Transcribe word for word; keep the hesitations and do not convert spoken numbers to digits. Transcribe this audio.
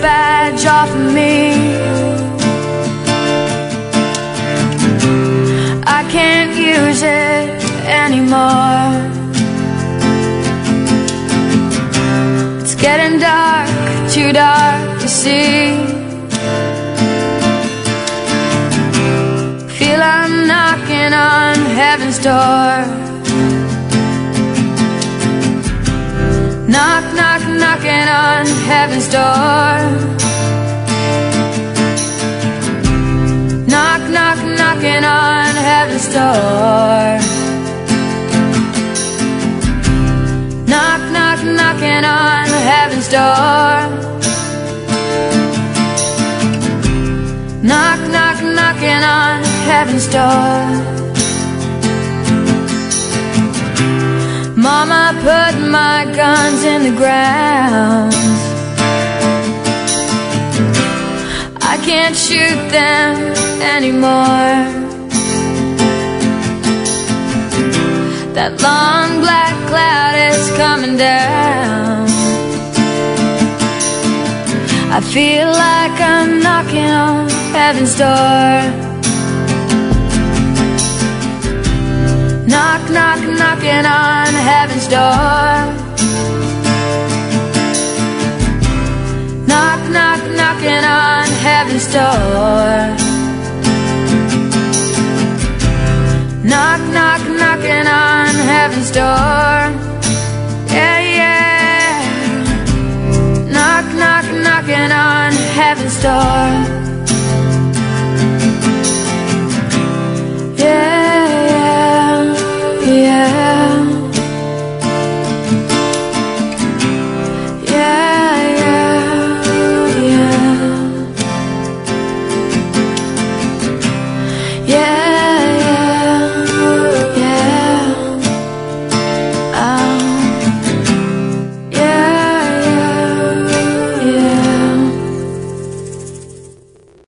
badge off of me. I can't use it anymore. It's getting dark, too dark to see. Feel I'm knocking on heaven's door. Knock, knock, knocking on heaven's door. Knock, knock, knocking on heaven's door. Knock, knock, knocking on heaven's door. Knock, knock, knocking on heaven's door. Mama put my guns in the ground. I can't shoot them anymore. That long black cloud is coming down. I feel like I'm knocking on heaven's door. Knock, knock, knocking on heaven's door. Knock, knock, knocking on heaven's door. Knock, knock, knocking on heaven's door. Yeah, yeah. Knock, knock, knocking on heaven's door.